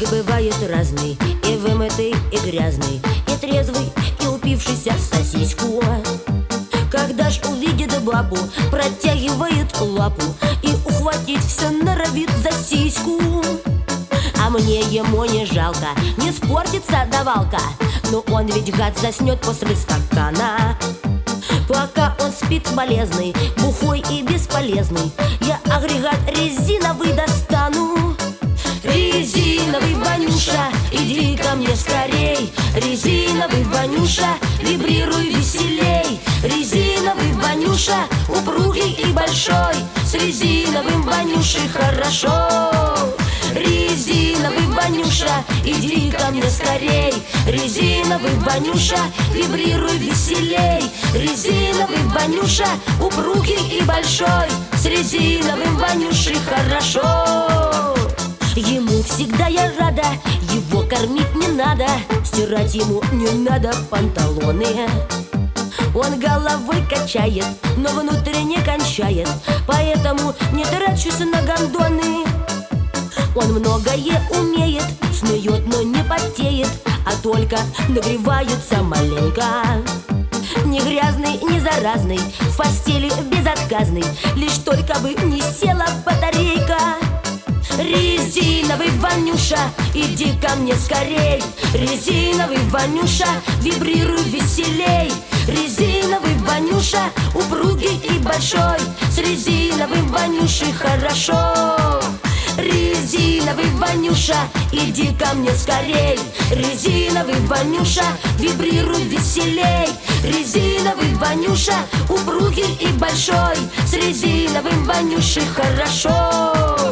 бывает разный, и вымытый, и грязный, и трезвый, и упившийся в сосиску. Когда ж увидит бабу, протягивает лапу и ухватить все норовит за сиську. А мне ему не жалко, не спортится давалка, но он ведь, гад, заснет после стакана. Пока он спит болезный, бухой и бесполезный, я агрегат резиновый достану. Резиновый Ванюша, иди ко мне скорей. Резиновый Ванюша, вибрируй веселей. Резиновый Ванюша, упругий и большой, с резиновым Ванюшей хорошо. Резиновый Ванюша, иди ко мне скорей. Резиновый Ванюша, вибрируй веселей. Резиновый Ванюша, упругий и большой, с резиновым Ванюшей хорошо. Ему всегда я рада, его кормить не надо, стирать ему не надо панталоны. Он головой качает, но внутренне кончает, поэтому не трачусь на гондоны. Он многое умеет, снует, но не потеет, а только нагревается маленько. Не грязный, не заразный, в постели безотказный, лишь только бы не села батарейка. Резиновый Ванюша, иди ко мне скорей. Резиновый Ванюша, вибрируй веселей. Резиновый Ванюша, упругий и большой, с резиновым Ванюшей хорошо. Резиновый Ванюша, иди ко мне скорей. Резиновый Ванюша, вибрируй веселей. Резиновый Ванюша, упругий и большой, с резиновым Ванюшей хорошо.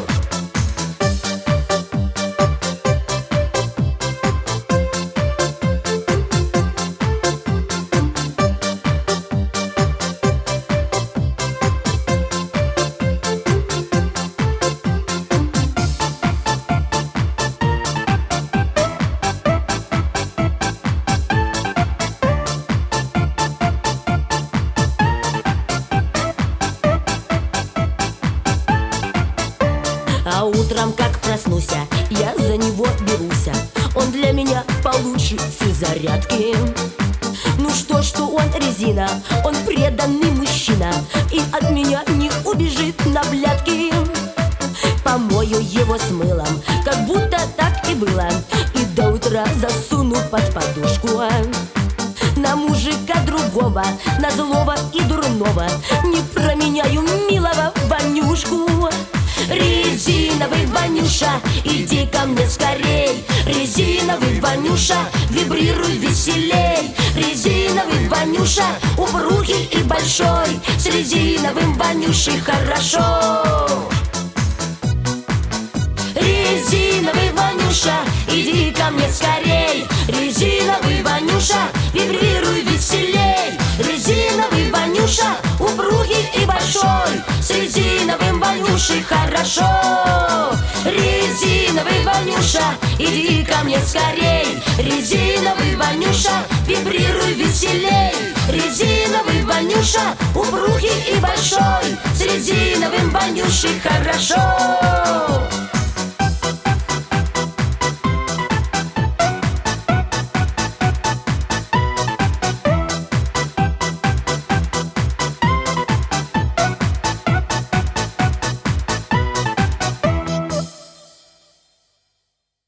А утром, как проснуся, я за него беруся. Он для меня получше физзарядки. Ну что он резина, он преданный мужчина, и от меня не убежит на блядки. Помою его с мылом, как будто так и было, и до утра засуну под подушку. На мужика другого, на злого и дурного не променяю милого Ванюшку. Резиновый Ванюша, иди ко мне скорей. Резиновый Ванюша, вибрируй веселей. Резиновый Ванюша, упругий и большой, с резиновым Ванюшей хорошо. Резиновый Ванюша, иди ко мне скорей. Резиновый Ванюша, вибрируй веселей. Резиновый Ванюша, упругий и большой, с резиновым Ванюшей хорошо. Резиновый Ванюша, иди ко мне скорей. Резиновый Ванюша, вибрируй веселей. Резиновый Ванюша, упругий и большой, с резиновым Ванюшей хорошо.